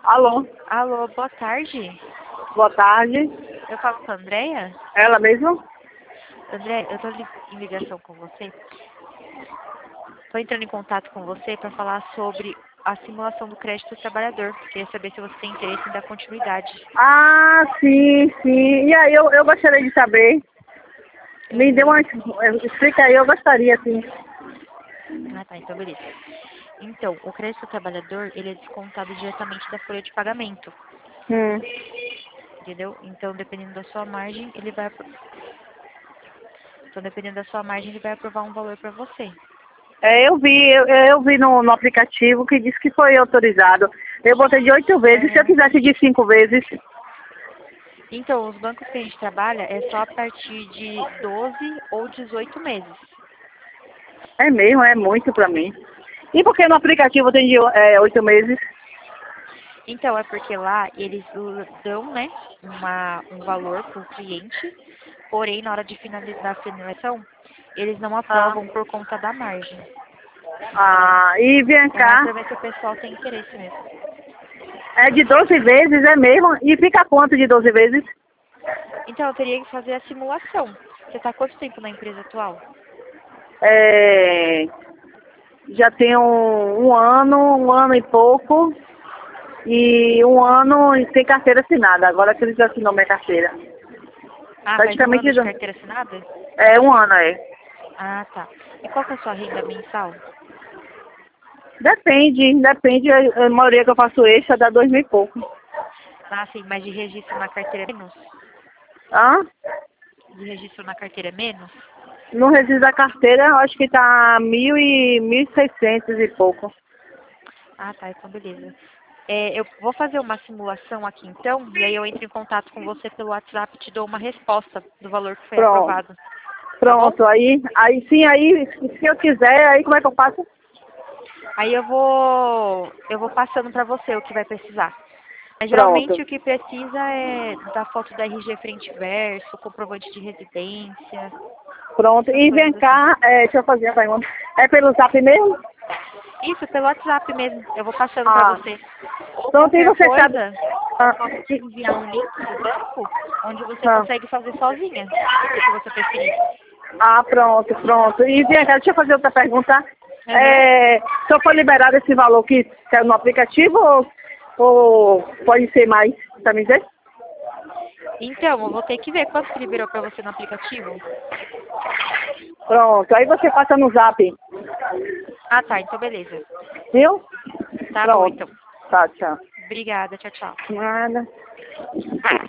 Alô, Alô, boa tarde. boa tarde. Eu falo com a Andréia? Ela mesmo? André, eu estou em ligação com você. Estou entrando em contato com você para falar sobre a simulação do crédito do trabalhador. Queria saber se você tem interesse em dar continuidade. Ah, sim, sim. E aí, eu gostaria de saber. Me dê uma... Explica aí, eu gostaria, sim. Ah, tá, então beleza. Então, o crédito do trabalhador, ele é descontado diretamente da folha de pagamento, Hum. entendeu? Então, dependendo da sua margem, ele vai aprovar um valor para você. Eu vi no aplicativo que disse que foi autorizado. Eu botei de 8 vezes, se eu quisesse de 5 vezes. Então, os bancos que a gente trabalha é só a partir de 12 ou 18 meses. É mesmo, é muito pra mim. E por que no aplicativo tem de 8 meses? Então, é porque lá eles dão, né, um valor para o cliente, porém, na hora de finalizar a finalização, eles não Ah, aprovam por conta da margem. Entendeu? e vem É mais cá, para ver se o pessoal tem interesse mesmo. é de 12 vezes, é mesmo? E fica quanto de 12 vezes? Então, eu teria que fazer a simulação. Você está quanto tempo na empresa atual? É, já tem um ano e pouco, e um ano sem carteira assinada. Agora que eles assinou minha carteira. Ah, faz um Praticamente ano de carteira assinada? um ano aí. Ah, tá. E qual que é a sua renda mensal? Depende. A maioria que eu faço extra dá 2 mil e pouco. Ah, sim, mas de registro na carteira é menos? Hã? De registro na carteira é menos? No registro da carteira, eu acho que tá 1.600 e pouco. Ah, tá, então beleza. Eu vou fazer uma simulação aqui então, e aí eu entro em contato com você pelo WhatsApp e te dou uma resposta do valor que foi Pronto. aprovado. Tá bom? Pronto, aí sim, aí, se eu quiser, aí como é que eu faço? Aí eu vou passando para você o que vai precisar. Mas geralmente Pronto. o que precisa é da foto da RG frente e verso, comprovante de residência, Pronto. essas E vem coisas assim. cá, deixa eu fazer a pergunta. É pelo zap mesmo? Isso, pelo WhatsApp mesmo. Eu vou passando para Ah, você. Ou pronto, e qualquer você sabe. coisa, eu Ah, posso te enviar um link do banco, onde você ah, consegue fazer sozinha, se você preferir. pronto. E vem cá, deixa eu fazer outra pergunta. Aham. Se eu for liberado esse valor que saiu no aplicativo ou pode ser mais, tá me dizer? Então, eu vou ter que ver quanto que liberou para você no aplicativo. Pronto, aí você passa no zap, Ah, tá, então beleza. viu? Tá bom, Pronto. então. Tá, tchau. Obrigada, tchau, tchau. Nada.